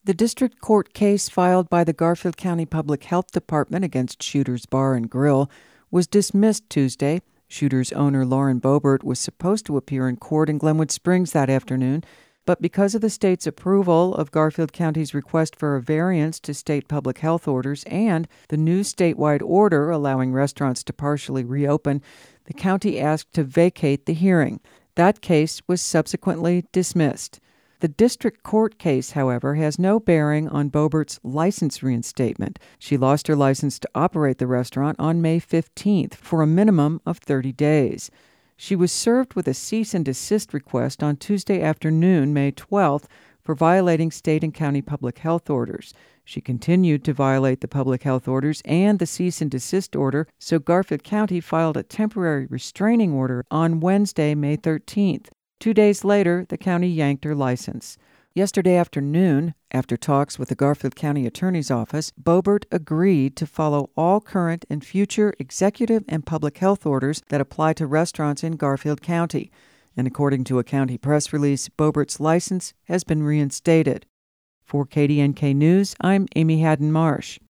The district court case filed by the Garfield County Public Health Department against Shooters Bar and Grill was dismissed Tuesday. Shooters owner Lauren Boebert was supposed to appear in court in Glenwood Springs that afternoon, but because of the state's approval of Garfield County's request for a variance to state public health orders and the new statewide order allowing restaurants to partially reopen, the county asked to vacate the hearing. That case was subsequently dismissed. The district court case, however, has no bearing on Boebert's license reinstatement. She lost her license to operate the restaurant on May 15th for a minimum of 30 days. She was served with a cease and desist request on Tuesday afternoon, May 12th, for violating state and county public health orders. She continued to violate the public health orders and the cease and desist order, so Garfield County filed a temporary restraining order on Wednesday, May 13th. 2 days later, the county yanked her license. Yesterday afternoon, after talks with the Garfield County Attorney's Office, Boebert agreed to follow all current and future executive and public health orders that apply to restaurants in Garfield County. And according to a county press release, Boebert's license has been reinstated. For KDNK News, I'm Amy Haddon Marsh.